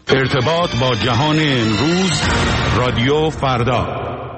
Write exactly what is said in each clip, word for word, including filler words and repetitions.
ارتباط با جهان امروز، رادیو فردا.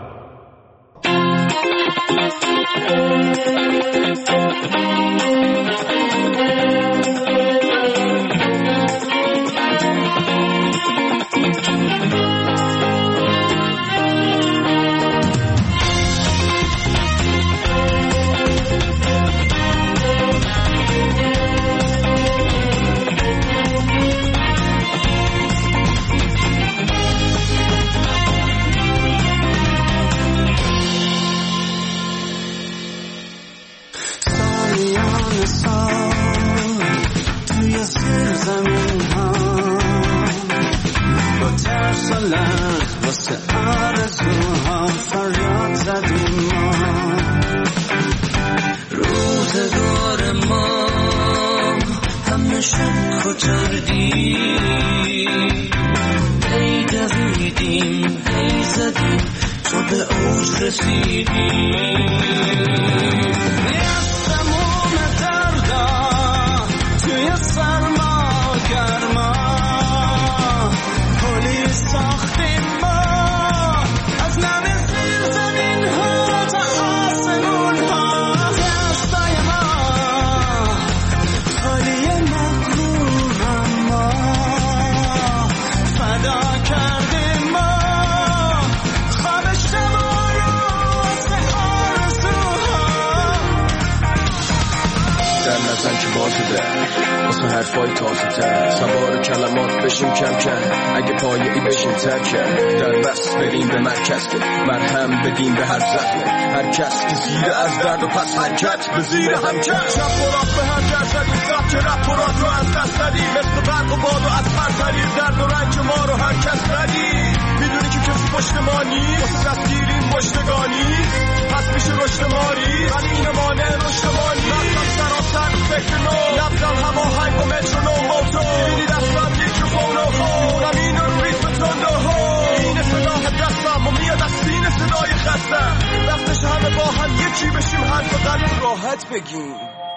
حرفای تازه تر سوار کلمات بشیم کم کم، اگه پایه‌ای بشیم ترکم، در بس بریم به مرکز که مرهم بدیم به هر زخم هر کس که زیر از درد و پس حرکت به زیر هم کرد. شب برات به هر جرزدیم سب که رب برات رو از دست ندیم، مثل برق و باد و از پرتریم درد و رنج ما رو هر کس ندیم. میدونی که کسی پشت ما نیست واسه دستگیریم پشتگانی، پس میشه رشد ماری همین مانع رشد مانی. رفتم سراسر فکر نو نبزم هوا های با مترونوم موتو، دیدی دستم میکروفون و خونم اینو ریتم تندو هو، این صداه دستم و میاد از سینه صدای خستم. وقتش همه با هم یکی بشیم حرف و قلب راحت بگیم.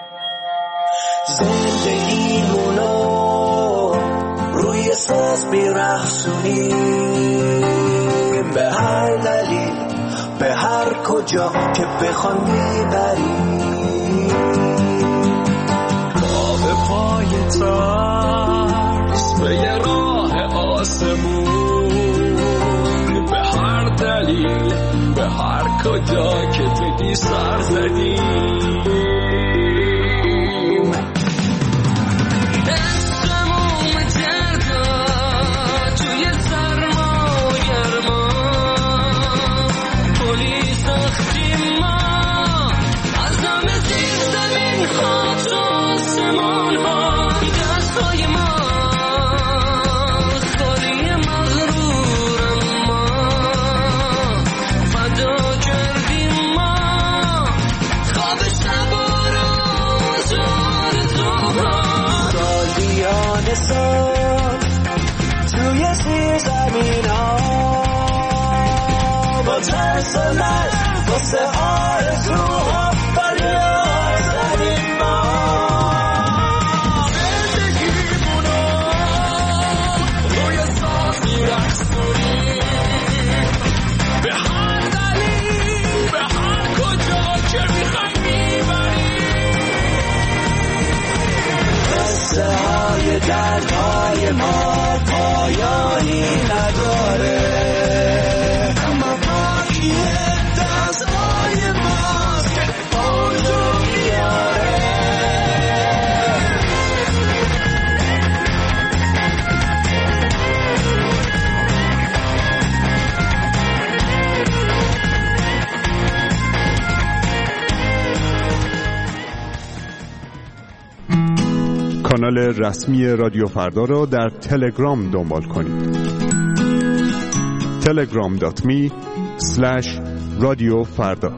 زندگیمونو روی ساز میرخصونیم، به هر دلیل به هر کجا که بخوام میبریم. راه پای ترس به یه راه آسمون، به هر دلیل به هر کجا که بدی سر زدیم. توی زیر زمین ها با ترس و لرز واسه آرزوها فریاد زدیم ما. زندگیمونو روی ساز میرخصونیم، به هر دلیل به هر کجا که میخوایم میبریم. قصه های دردهای ما پایانی نداره، اما باقی دستای ماست که اوجو میاره. کانال رسمی رادیو فردا را در تلگرام دنبال کنید. تلگرام دات می اسلش رادیو فردا.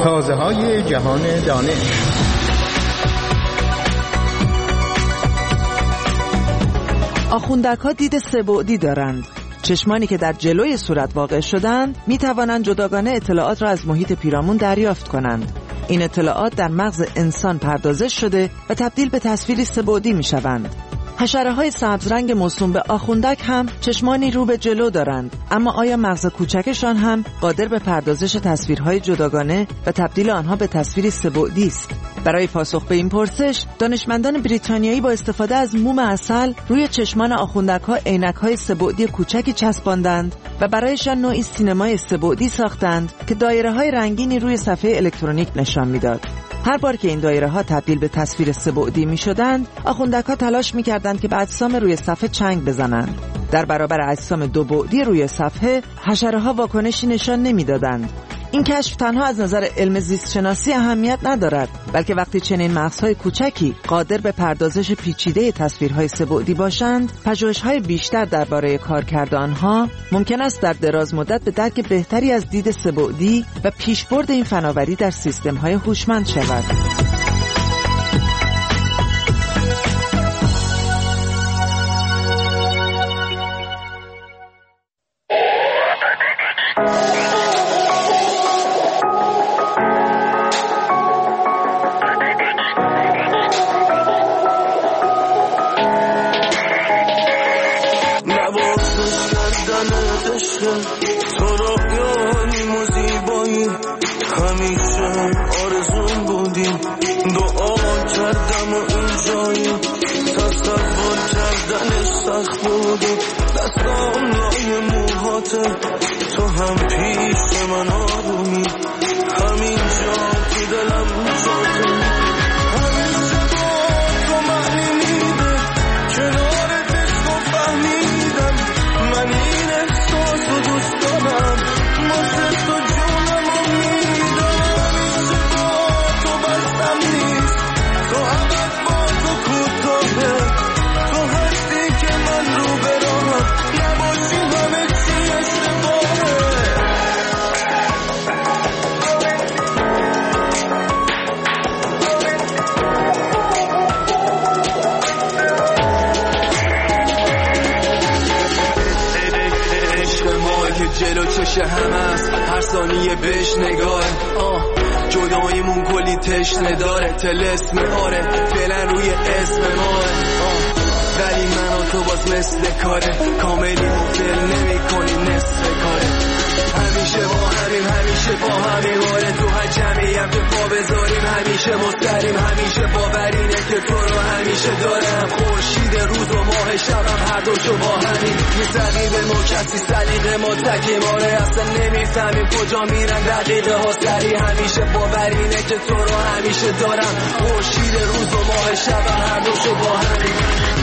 تازه های جهان دانش. آخوندک‌ها دید سه‌بعدی دارند. چشمانی که در جلوی صورت واقع شدند می توانند جداگانه اطلاعات را از محیط پیرامون دریافت کنند. این اطلاعات در مغز انسان پردازش شده و تبدیل به تصویری سه‌بعدی می شوند. حشره‌های سبزرنگ موسوم به آخوندک هم چشمانی رو به جلو دارند، اما آیا مغز کوچکشان هم قادر به پردازش تصویرهای جداگانه و تبدیل آنها به تصویری سه‌بعدی است؟ برای پاسخ به این پرسش، دانشمندان بریتانیایی با استفاده از موم عسل روی چشمان آخوندک‌ها عینک‌های سه‌بعدی کوچکی چسباندند و برایشان نوعی سینمای سه‌بعدی ساختند که دایره‌های رنگینی روی صفحه الکترونیک نشان می‌داد. هر بار که این دایره‌ها تبدیل به تصویر سه‌بعدی می‌شدند، آخوندک‌ها تلاش می‌کردند که به اجسام روی صفحه چنگ بزنند. در برابر اجسام دو بعدی روی صفحه، حشره‌ها واکنشی نشان نمی‌دادند. این کشف تنها از نظر علم زیست شناسی اهمیت ندارد، بلکه وقتی چنین مغزهای کوچکی قادر به پردازش پیچیده تصویرهای سه‌بعدی باشند، پژوهش‌های بیشتر درباره کارکرد آنها ممکن است در دراز مدت به درک بهتری از دید سه‌بعدی و پیشبرد این فناوری در سیستم‌های هوشمند شود. تو رویایی و زیبایی همیشه آرزون بودی، دعا کردم و اینجایی، تصور کردنش سخت بود، دستم لای موهاته، تو هم پیش من آرومی، همینجا تو دلم جاته، همیشه با تو معنی میده، کنارت عشق و فهمیدم، من این احساس رو دوست دارم، واسه تو جونم رو میدم، همیشه با تو بستم نیست، تو عبد با تو کوتاهه، تو هستی که من رو براهم، نباشی همه چی اشتباهه. جلو چشه هم است، هر ثانیه بهش نگاه، آه جداییمون کلی تشنه داره، تلسم آره فعلا روی اسم ماه، آه ولی من و تو باز مثل کاره، کاملی مفل نمی کنی نصف کاره، همیشه با همیم همیشه با همیم، آره تو هر جمعیم که پا بذاریم همیشه مستریم، همیشه باورینه که تو رو همیشه دارم، خورشید روز و ماه شبم هر دوشو با همین، میسقیم به ما کسی سلیقه ما تکیم، آره اصلا نمیفهمیم کجا میرن دقیقه ها سری، همیشه باورینه که تو رو همیشه دارم، خورشید روز و ماه شبم هر دوشو با همین.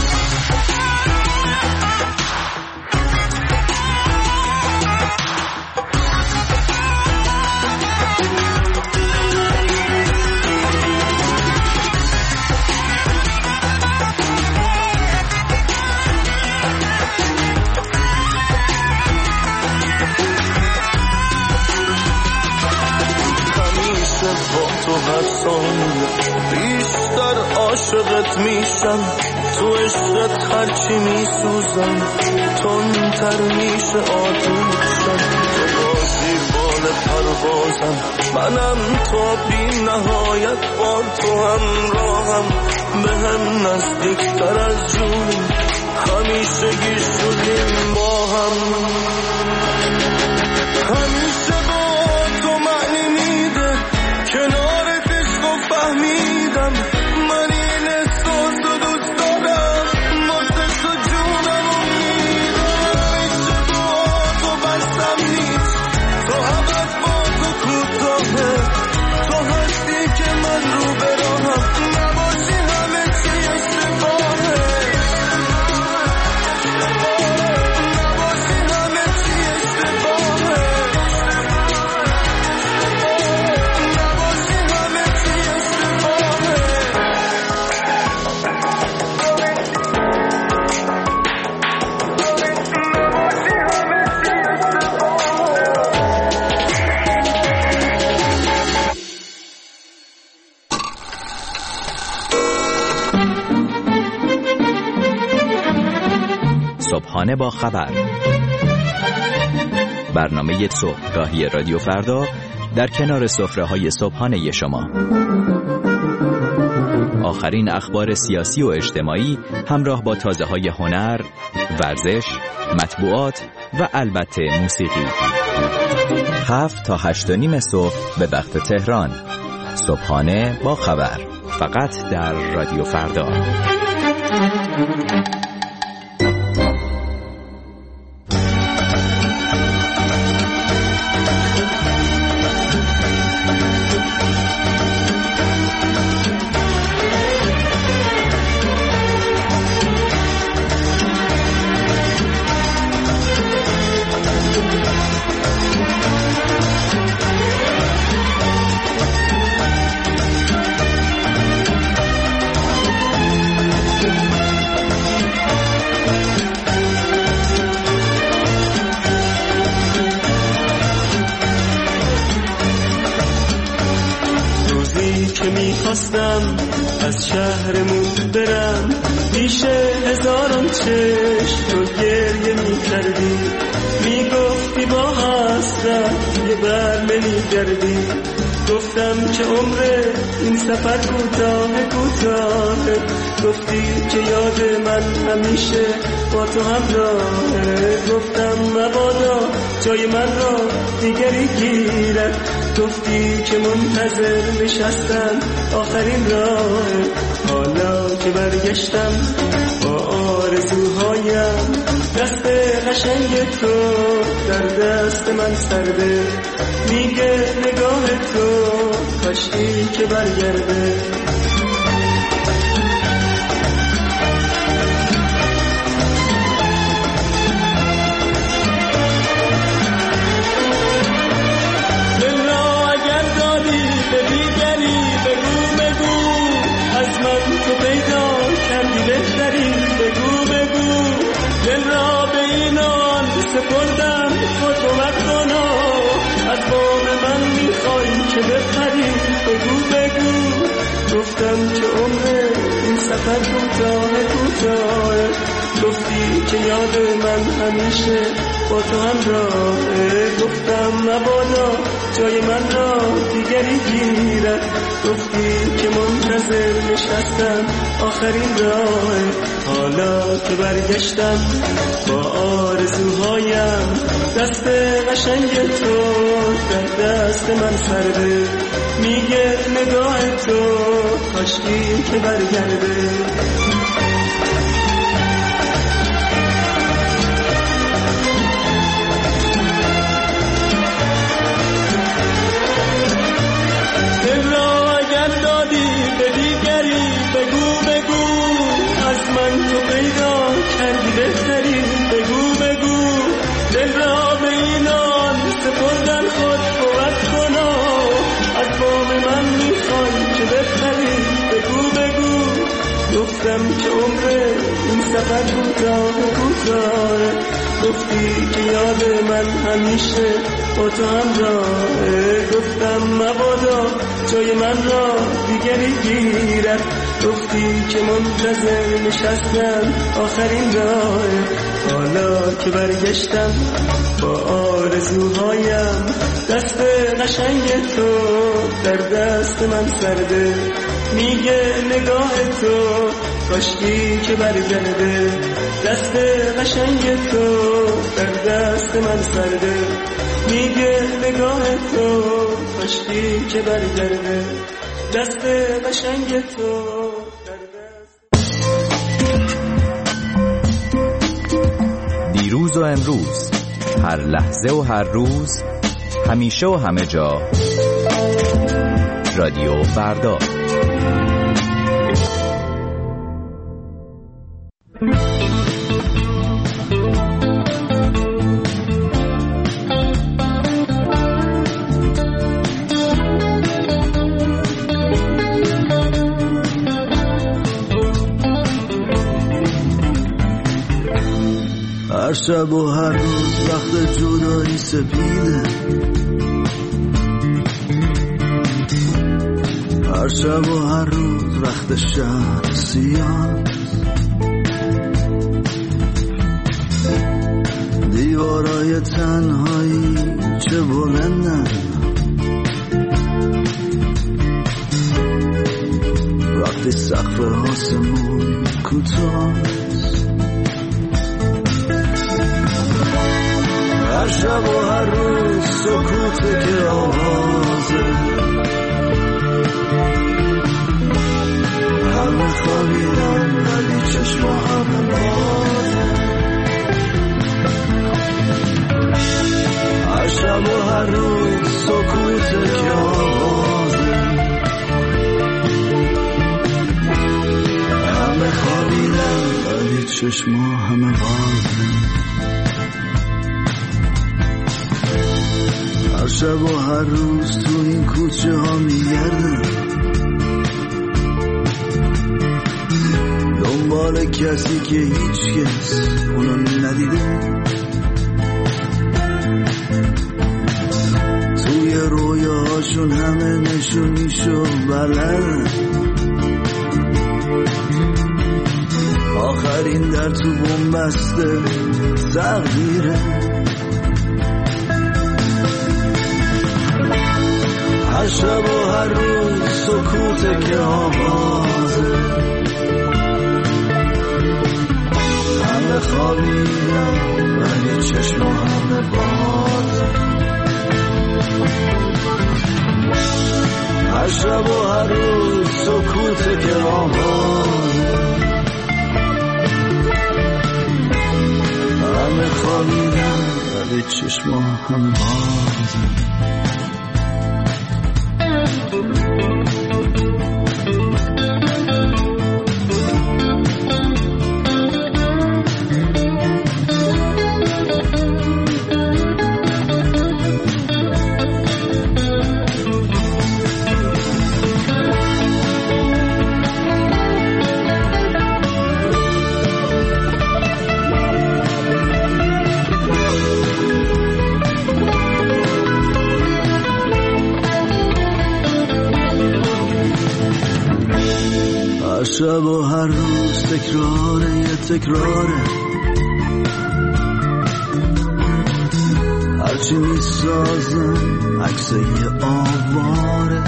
با تو هر ثانیه بیشتر عاشقت میشم، تو عشقت هرچی میسوزم، تندتر میشه آتوشم، تو بازی بال پروازم، منم تا بی نهایت با تو همراهم، به هم نزدیکتر از جونی، همیشه گیر شدیم با هم، همیشه با تو معنی میده، کنارت عشق و فهمیدم، من این احساس رو دوست دارم، واسه تو جونم رو میدم، همیشه با تو بستم نیست، تو عبد با تو کوتاهه، تو هستی که من رو براهم، نباشی همه چی اشتباهه، نباشی همه صبحانه با خبر، برنامه صبحگاهی رادیو فردا در کنار سفره‌های صبحانه شما. آخرین اخبار سیاسی و اجتماعی همراه با تازه‌های هنر، ورزش، مطبوعات و البته موسیقی. هفت تا هشت و نیم صبح به وقت تهران. صبحانه با خبر، فقط در رادیو فردا. از شهرمون برم پیش هزاران چشم تو گریه می کردی، می گفتی با حسرت یه بر نمی گردی. گفتم که عمر این سفر کوتاه کوتاه، گفتی که یاد من همیشه با تو همراهه. گفتم مبادا جای من را دیگری گیرد، گفتی که منتظر نشستم آخرین راه. حالا که برگشتم با آرزوهایم، دست قشنگ تو در دست من سرده، میگه نگاه تو کاشکی که برگرده. سپردم خود کمک کنا، از بام من میخوای که بپری، بگو بگو. گفتم که عمر این سفر کوتاه کوتاه، گفتی که یاد من همیشه با تو همراهه. گفتم مبادا جای من را دیگری گیرد، گفتی که منتظر نشستم آخرین راه. حالا که برگشتم با آرزوهایم، دست قشنگ تو در دست من سرده، میگه نگاه تو کاشکی که برگرده. دل را اگر دادی به دیگری، بگو بگو از من تو پیدا کردی بهتری، بگو بگو. دل را به اینان سپردن خود کمک کنا، از بام من میخوای که بهتری، بگو بگو. گفتم که عمر این سفر کوتاه کوتاه، گفتی که یاد من همیشه با تو همراهه. گفتم مبادا جای من را دیگری گیرد، گفتی که منتظر نشستم آخرین راه. حالا که برگشتم با آرزوهایم، دست قشنگ تو در دست من سرده، میگه نگاه تو کاشکی که برگرده. دست قشنگ تو در دست من سرده، میگه نگاه تو کاشکی که برگرده. دست قشنگ تو در دست. دیروز و امروز، هر لحظه و هر روز، همیشه و همه جا، رادیو فردا. هر شب و هر روز وقت جدایی سپیده، هر شب و هر روز وقت شب سیاه. دیوارای تنهایی چه بلندن، وقتی سقف آسمون کوتاست. هر شب و هر روز سکوته که آوازه، همه خوابیدن ولی چشم همه بازه. هر شب و هر روز سکوته که آوازه، همه خوابیدن ولی چشم همه بازه. هر شب و هر روز تو این کوچه ها میگردم، دنبال کسی که هیچ کس اونو ندیده. توی رویاهاشون همه نشونیشو بلدن، آخرین در تو بنبسته تقدیره. هر شب و هر روز سکوته که آوازه، همه خوابیدن ولی چشم همه بازه. هر شب و هر روز سکوته که آوازه، همه خوابیدن ولی چشم همه بازه. شب و هر روز تکراره یه تکراره، هرچی میسازم عکس یه آواره.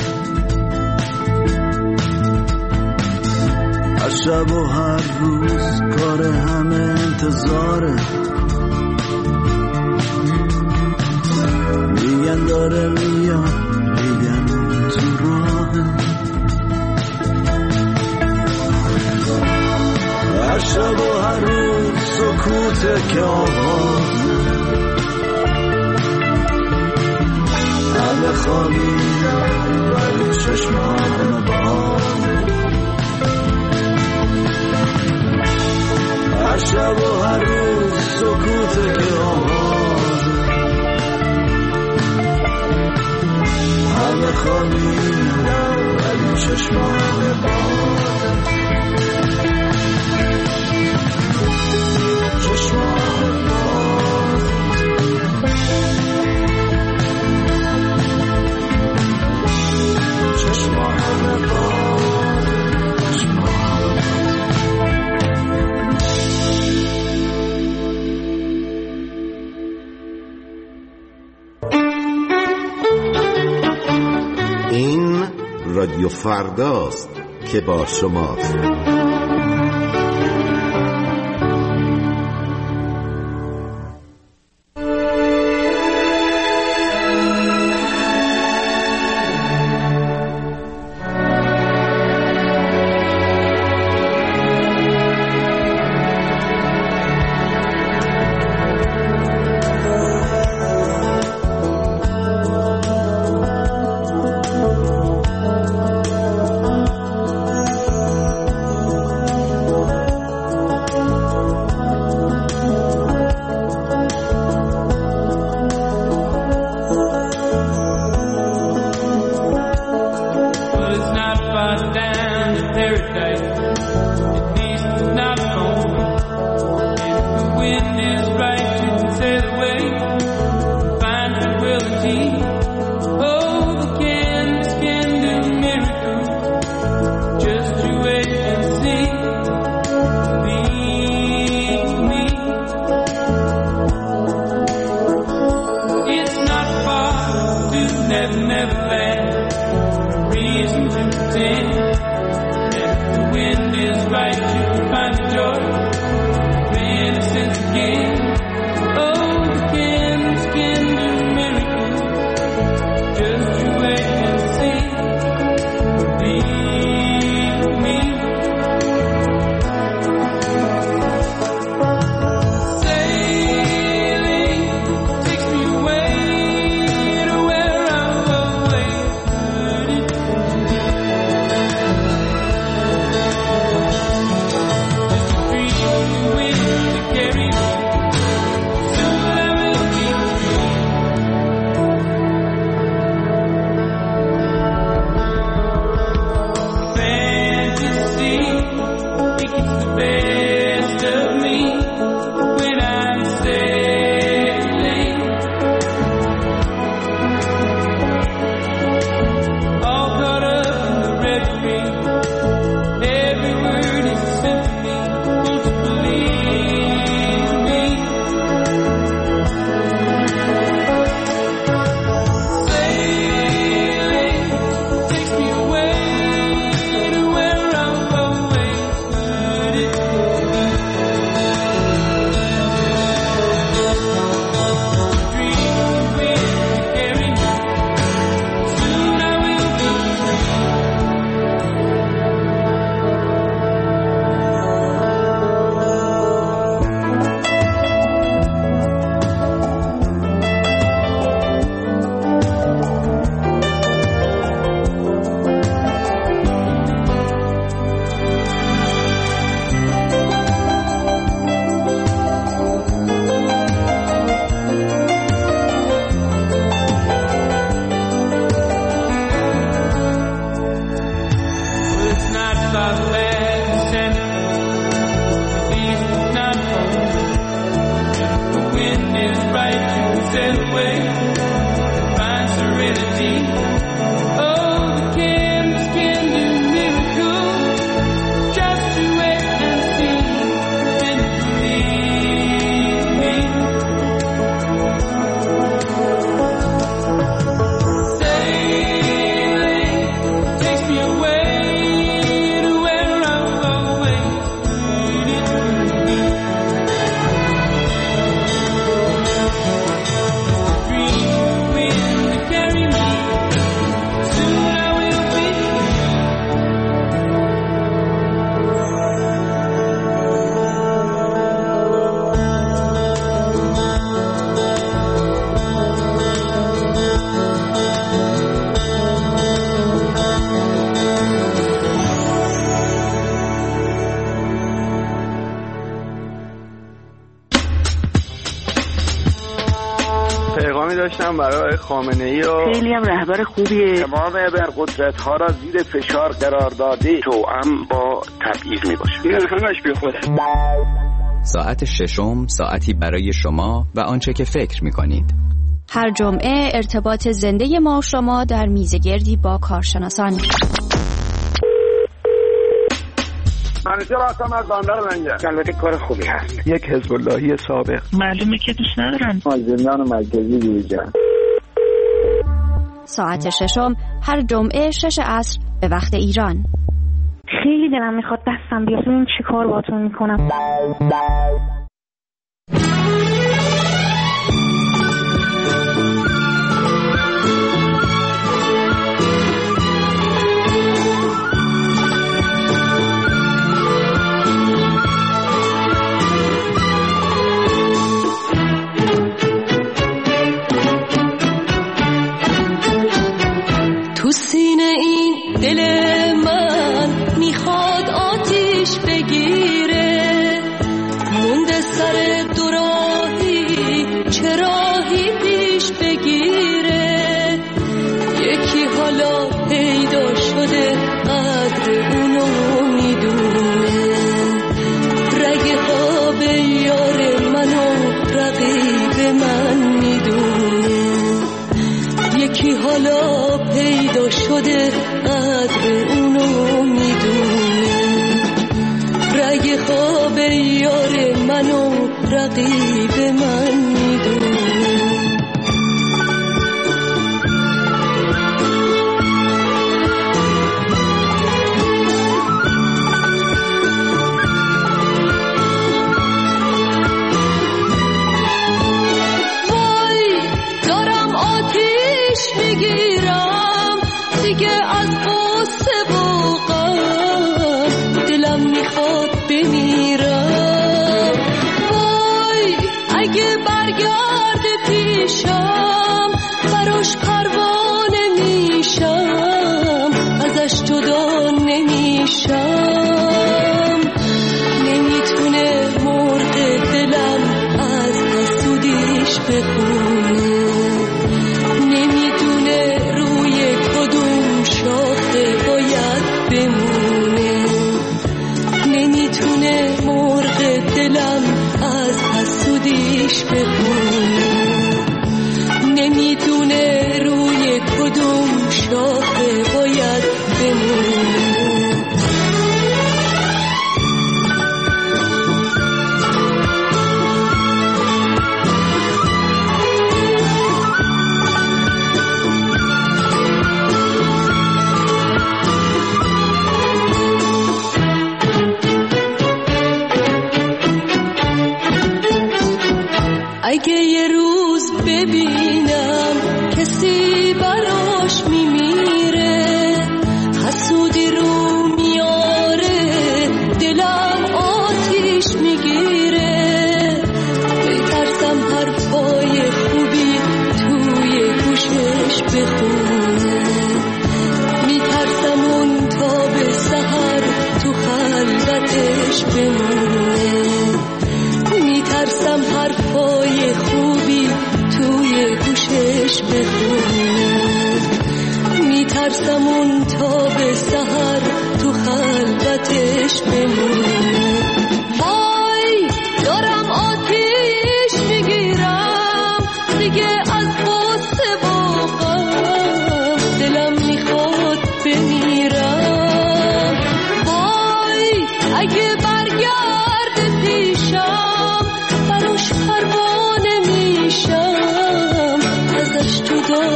هر شب و هر روز کار همه انتظاره، میگن داره میاد میگن تو راهه. هر شب و هر روز سکوته که آوازه، همه خوابیدن ولی چشم همه بازه. هر شب و هر روز سکوته که آوازه، همه خوابیدن ولی چشم همه بازه. این رادیو فرداست که با شماست. داشتم برای خامنه‌ای و خیلی هم رهبر خوبیه. تمام ابرقدرت‌ها را زیر فشار قرار داده توأم با تبعیض میباشه. این همش بی خوده. ساعت ششم ساعتی برای شما و آنچه که فکر میکنید. هر جمعه ارتباط زنده ما و شما در میزگردی با کارشناسان. منیجر هستم از بندر منجر. البته کار خوبی هست. یک حزب اللهی سابق. معلومه که دوست ندارن. از زندان مرکزی بیرون. ساعت ششم هر جمعه شش عصر به وقت ایران. خیلی دلم میخواد دستم بیاد. این چی کار باتون میکنم؟ تو سینه این دل من میخواد آتیش بگیره، مونده سر دوراهی چه راهی پیش بگیره. یکی حالا پیدا شده قدر اونو میدونه، رگ خواب یار منو رقیب من میدونه. یکی حالا پیدا شده قدر اونو میدونه، رگ خواب یار منو رقیب من میدونه. میگیرم دیگه از قصه و غم دلم میخواد بمیرم. وای اگه برگرده پیشم براش پروانه میشم ازش جدا نمیشم. نمیتونه مرغ دلم از حسودیش بخونه، نمیدونه روی کدوم شاخه باید بمونه. نمیتونه مرغ دلم از حسودیش بخونه، نمیدونه روی کدوم شاخه باید بمونه. اگه یه روز ببینم کسی براش میمیره، حسودی رو میاره، دلم آتیش میگیره. میترسم حرفای خوبی توی گوشش بخونه، میترسم اون تا به سحر تو خلوتش بمونه. میترسم حرفای خوبی توی گوشش بخونه، میترسم اون تا به سحر تو خلوتش بمونه. وای دارم آتیش میگیرم دیگه از قصه و غم دلم میخواد بمیرم. وای اگه برگرده پیشم براش پروانه میشم ازش جدا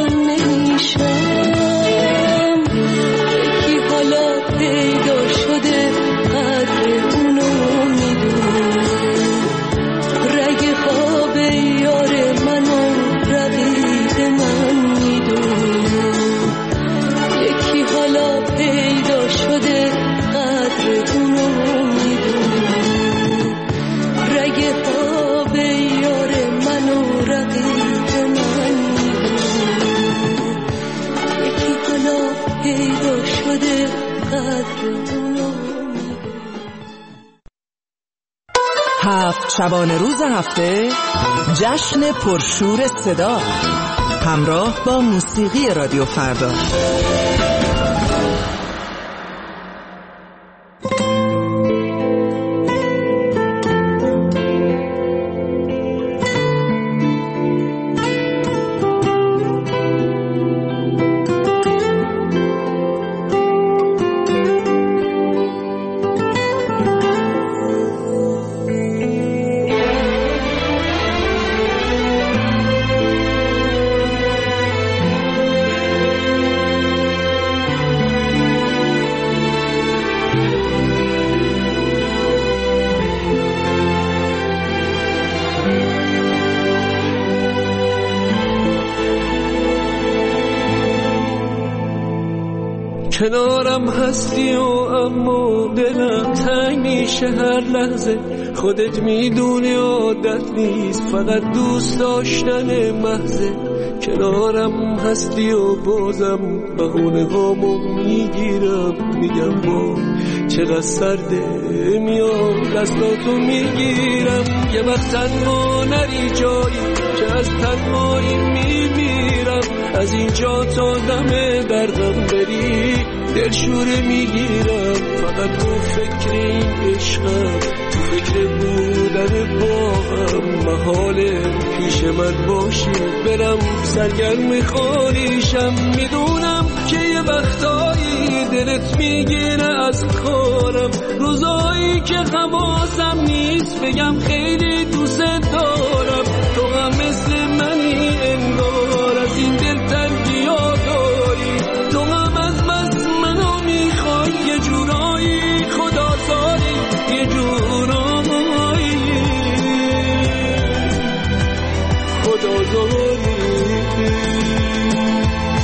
نمیشم. یکی حالا پیدا شده قدر اونو میدونه، رگ خواب یار منو رقیب من میدونه. یکی حالا پیدا شده قدر اونو میدونه، رگ خواب یار منو رقیب من میدونه. یکی حالا پیدا شده قدر اونو میدونه. هفت شبانه روز هفته جشن پرشور صدا همراه با موسیقی رادیو فردا. کنارم هستی و اما دلم تنگ میشه هر لحظه. خودت میدونی عادت نیست فقط دوست داشتن محضه. کنارم هستی و بازم بهونه هامو میگیرم، میگم با چقدر سرده، میام دستاتو میگیرم. یه وقت تنها نری جایی که از تنهایی میمیرم، از اینجا تا دم درغم بری دلشوره میگیرم. فقط تو فکر این عشقم، تو فکر بودن با هم، محاله پیش من باشی برم سرگرم خالیشم. میدونم که یه وقتایی دلت میگیره از کارم، روزایی که حواسم نیست بگم خیلی دوست دارم. تو هم مثل منی انگار از این دل تنگی ها داری، تو هم از بس منو میخوای یه جورایی خدا داری، یه جورایی خدا داری.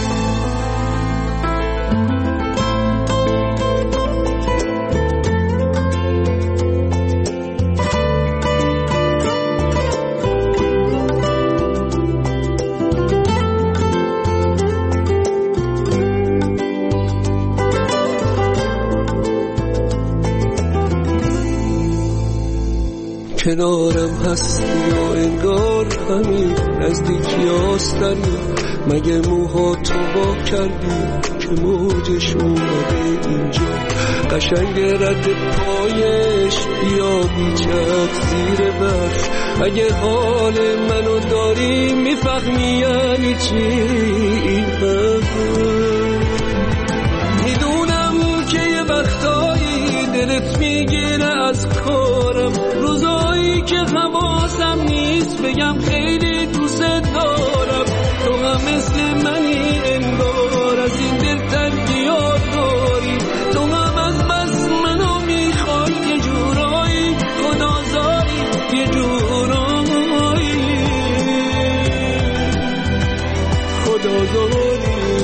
کنارم هستی و انگار همین نزدیکی آستنی. مگه موها تو با کردی که موجش اومده اینجا؟ قشنگ رد پایش بیا بیچت زیر برف. اگه حال منو داری میفهمی یعنی چی این میدونم که یه وقتایی دلت میگیره از کارم، روزایی که حواسم نیست بگم خیلی دوست دارم. تو هم مثل منی انگار از این دل تنگیات داری. تو هم از بس منو میخوای یه جورایی خدازاری، یه جورایی خدازاری.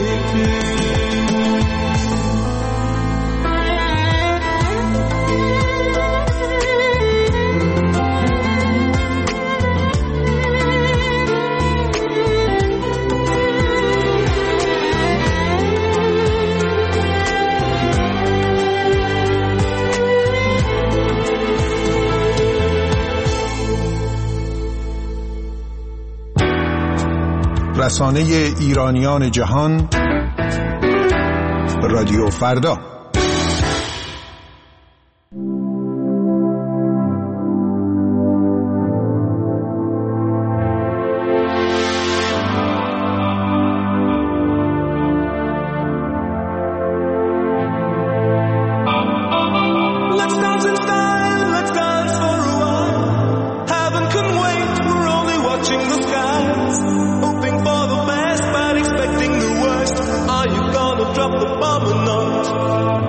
رسانه ایرانیان جهان، رادیو فردا. Drop the bomb or not?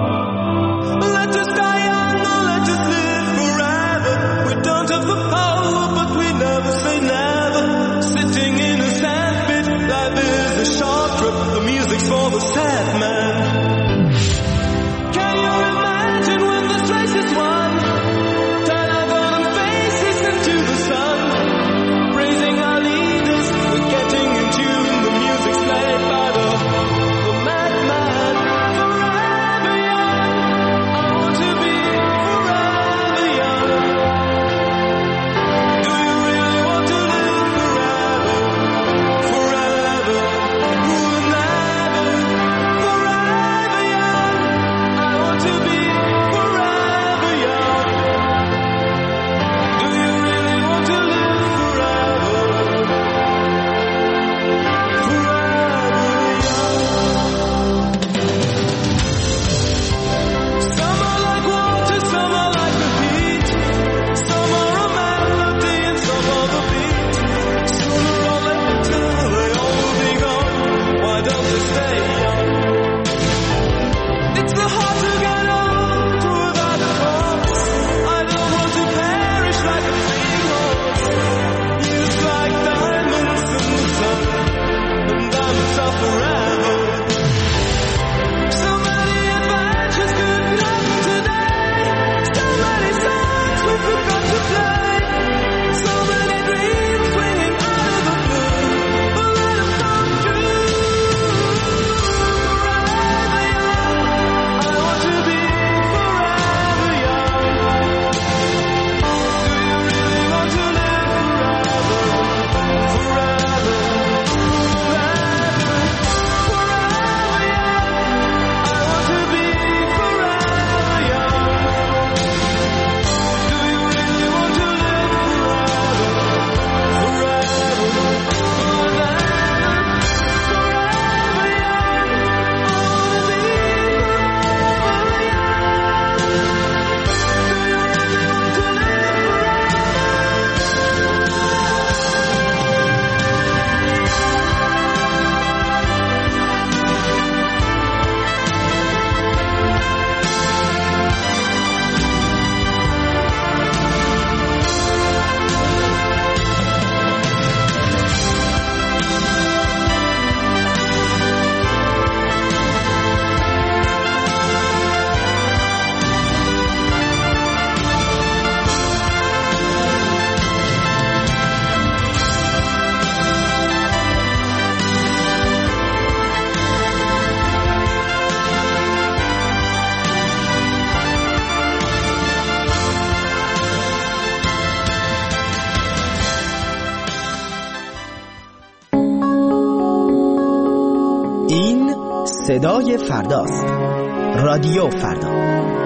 صدای فرداست. رادیو فردا.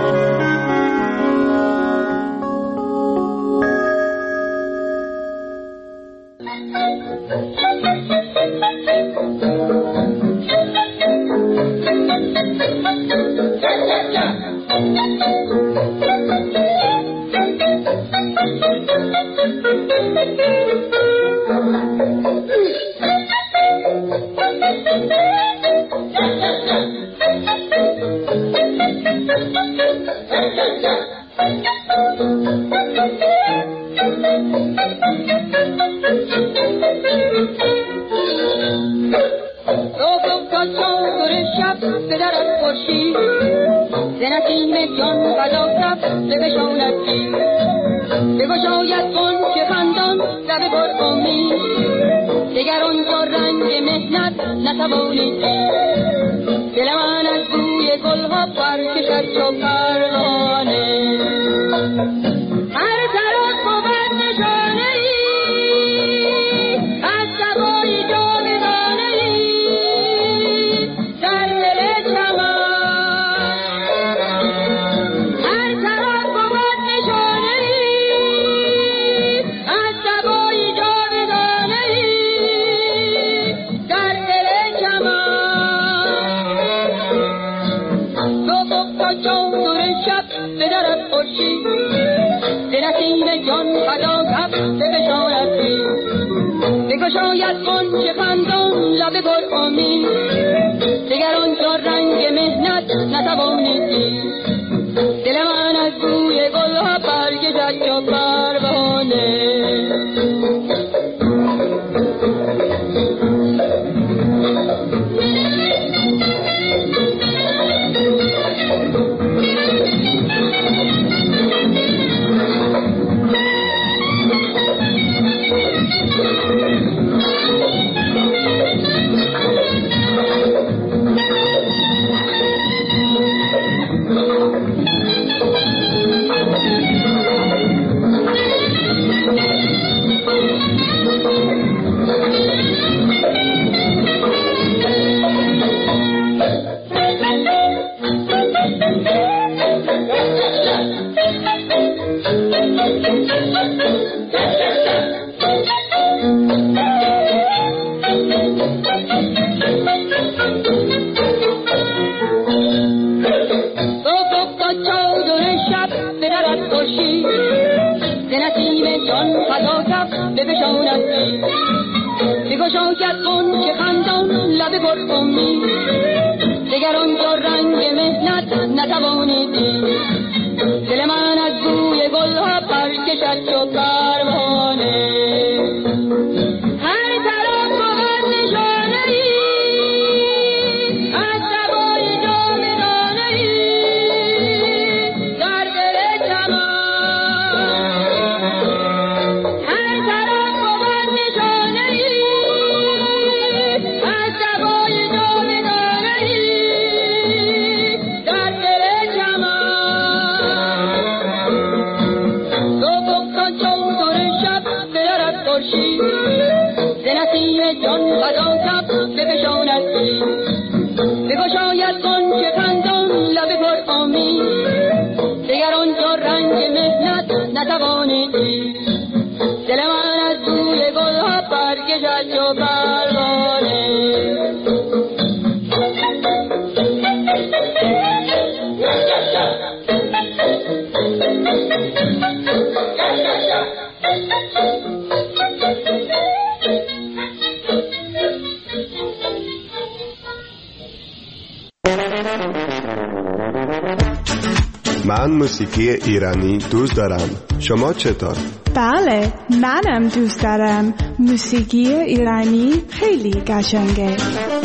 من موسیقی ایرانی دوست دارم. شما چطور؟ بله، منم دوست دارم. موسیقی ایرانی خیلی قشنگه.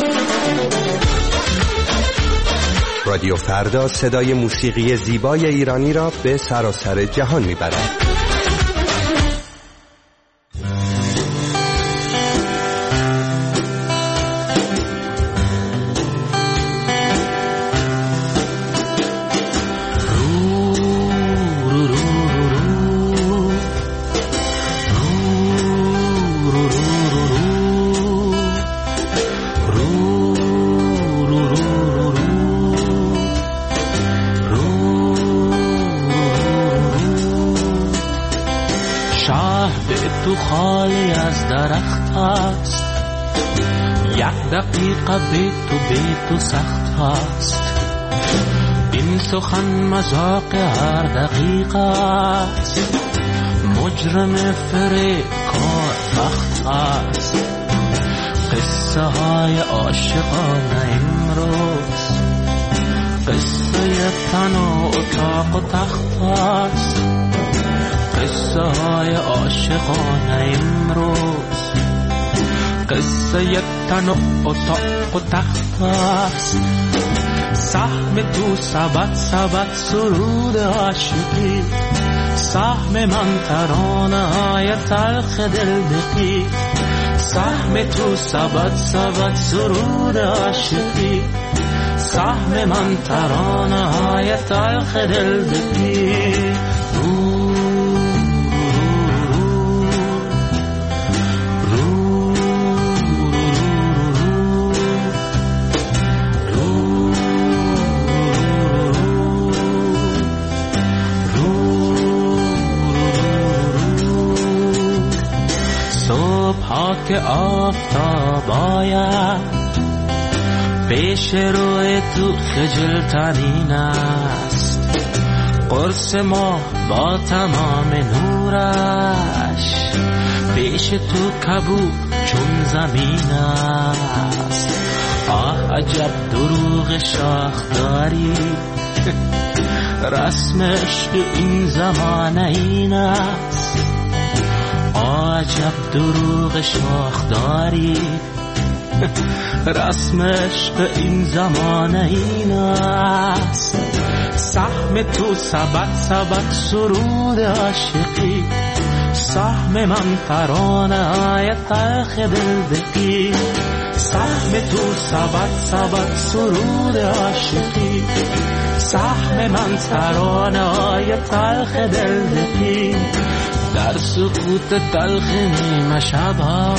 رادیو فردا صدای موسیقی زیبای ایرانی را به سراسر جهان میبرد. رو از درخت است، یک دقیقه بی تو بی تو سخت است. این سخن مذاق هر دقیقه است، مجرم فریب کار بخت است. قصه های عاشقانه امروز قصه تن و اتاق و تخت است. قصه های عاشقانه امروز قصه تن و اتاق و تخت است. سهم تو سبت سبت سرود عاشقی، سهم من ترانه های تلخ دل بقی. سهم تو سبت سبت سرود عاشقی، سهم من ترانه های تلخ دل بقی. که آفتاب آید پیش روی تو خجل ترین است. قرص ما با تمام نورش پیش تو کبود چون زمین است. آه عجب دروغ شاخ داری، رسم عشق این زمانه این است. عجب دروغ شاخ داری، رسم عشق این زمانه این است. سهم تو سبت سبت سرود عاشقی، سهم من ترانه های تلخ دل بقی. سهم تو سبت سبت سرود عاشقی، سهم من ترانه های تلخ دل بقی. در سکوت تلخ نیمه شبها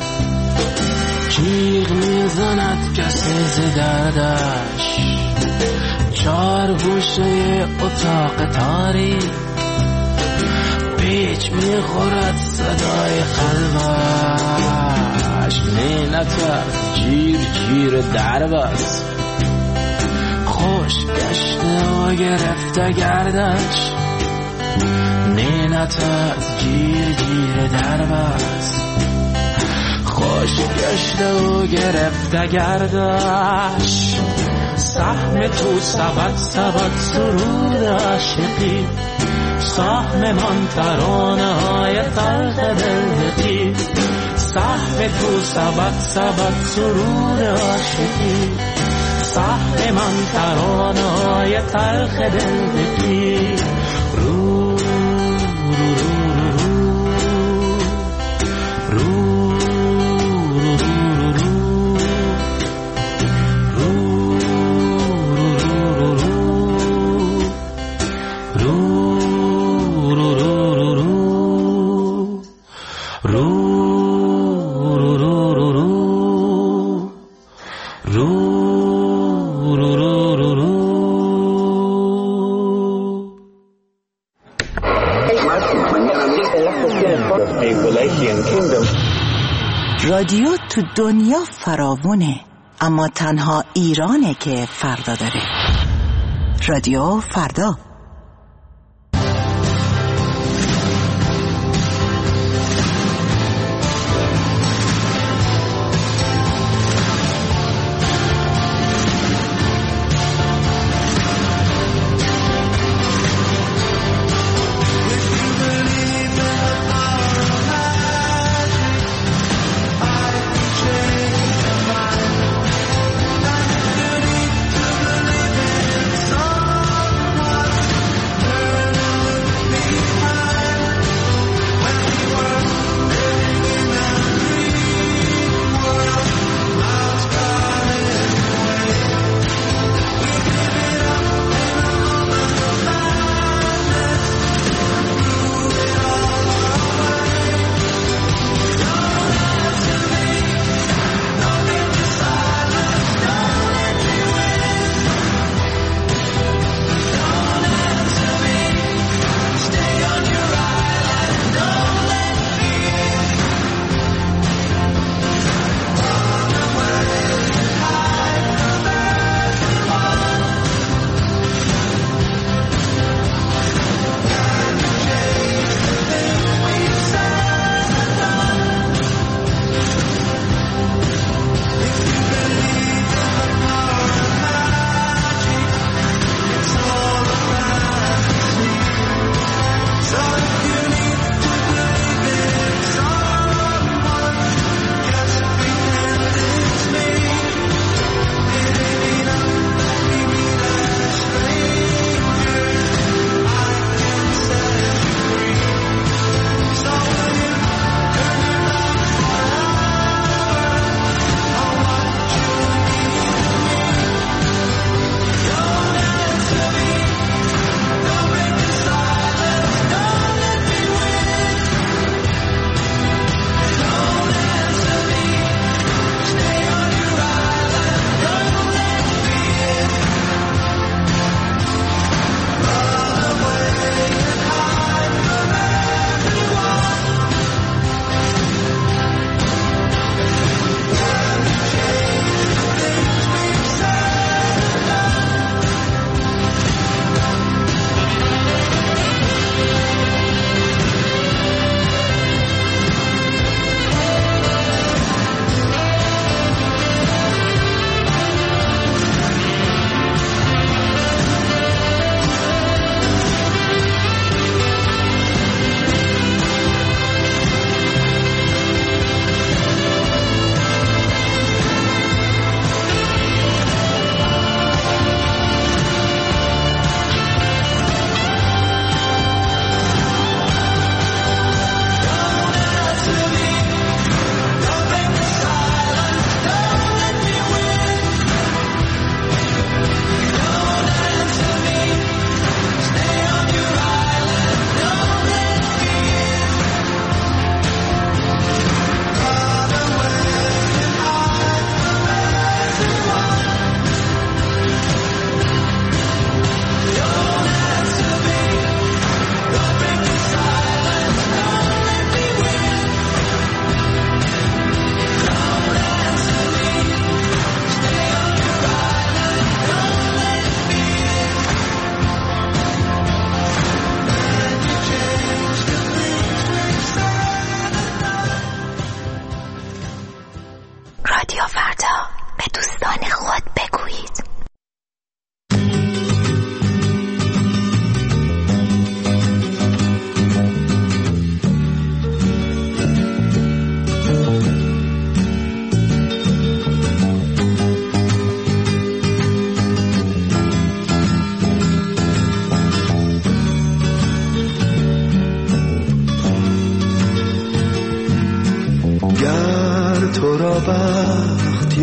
جیغ میزند کسی ز دردش. چار گوشه اتاق تاریک پیچ میخورد صدای قلبش. نینتر جیر جیر درب است، خوش گشته و گرفته گردش. نینت از جیر جیر درب است، خوش گشته و گرفته گردش. سهم تو سبت سبت سرود عاشقی، سهم من ترانه های تلخ دل بقی. سهم تو سبت سبت سرود عاشقی، سهم من ترانه های تلخ دل بقی. رو رادیو تو دنیا فراوونه، اما تنها ایرانه که فردا داره. رادیو فردا.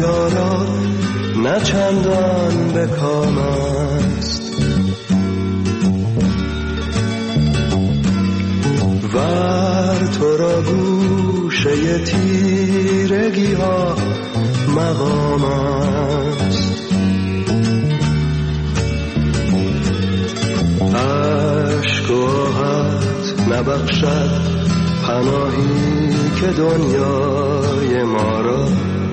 یارا نه چندان به کام است. ور تو را گوشه تیرگی ها مقام است. عشق و آهت نبخشد پناهی که دنیای ما را.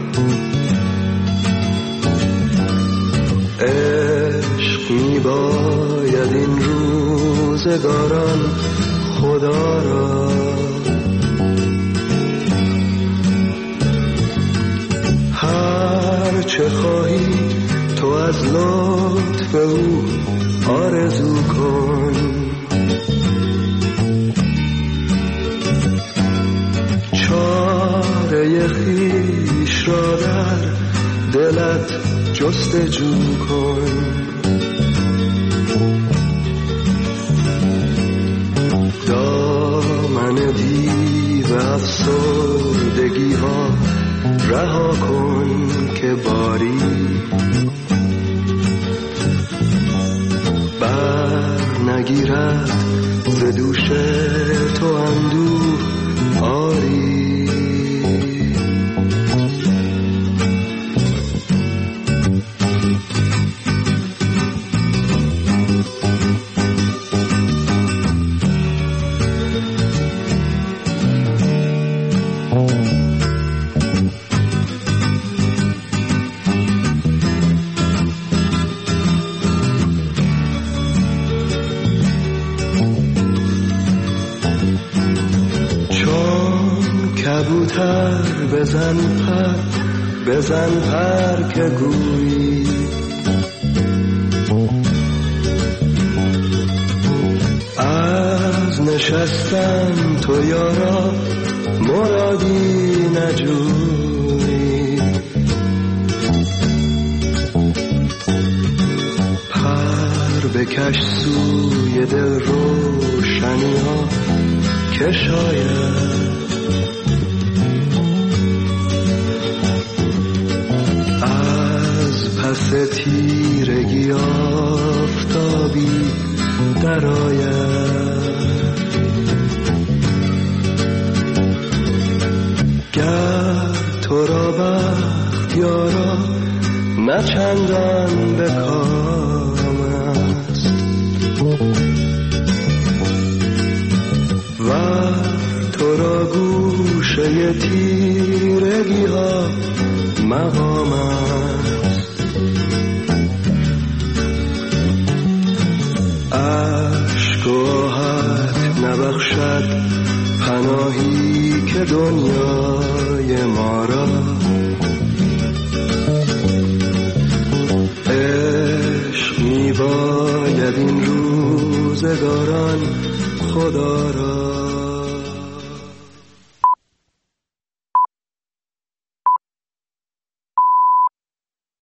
عشق می باید این روزگاران خدا را. هر چه خواهی تو از لطف او آرزو کن. چاره خویش را در دلت جستجو کن. دامن دیو افسردگی ها رها کن که باری بر نگیرد ز دوش تو اندوه آری. کبوتر بزن پر بزن پر که گویی از نشستن تو یارا مرادی نجویی. پر بکش سوی دل روشنی ها که شاید پس تیرگی آفتابی در آید. گر تو را بخت یارا نه چندان به کام است. و تو را گوشه تیرگی ها مقام است. عشق و آهت نبخشد پناهی که دنیای ما را. عشق می باید این روزگاران خدا را.